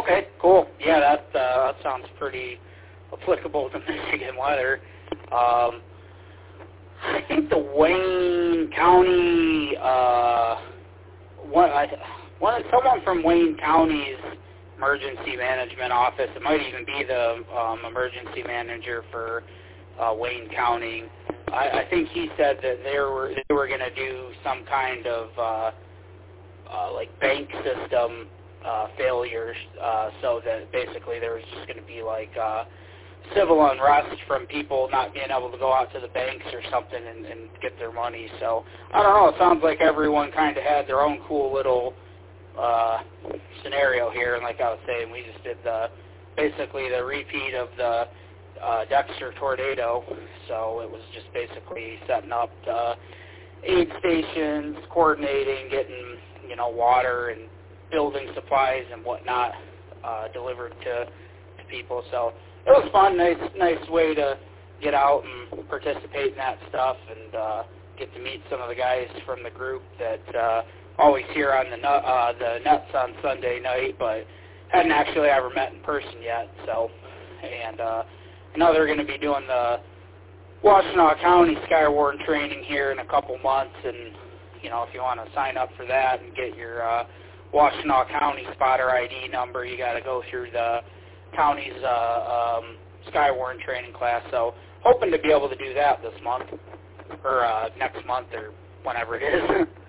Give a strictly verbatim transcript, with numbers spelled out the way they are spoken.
Okay, cool. Yeah, that uh, that sounds pretty applicable to Michigan weather. Um, I think the Wayne County, uh, one, I, one, someone from Wayne County's emergency management office, it might even be the um, emergency manager for uh, Wayne County. I, I think he said that they were they were going to do some kind of uh, uh, like bank system uh, failures, uh, so that basically there was just going to be like uh, civil unrest from people not being able to go out to the banks or something and, and get their money. So I don't know. It sounds like everyone kind of had their own cool little uh, scenario here. And like I was saying, we just did the basically the repeat of the uh, Dexter tornado. So it was just basically setting up uh, aid stations, coordinating, getting you know water and building supplies and whatnot uh, delivered to, to people. So it was fun, nice, nice way to get out and participate in that stuff, and uh, get to meet some of the guys from the group that uh, always hear on the nu- uh, the nets on Sunday night, but hadn't actually ever met in person yet. So, and uh, I know they're going to be doing the Washtenaw County Skywarn training here in a couple months, and you know if you want to sign up for that and get your uh, Washtenaw County spotter I D number, you got to go through the county's uh, um, Skywarn training class. So hoping to be able to do that this month or uh, next month or whenever it is.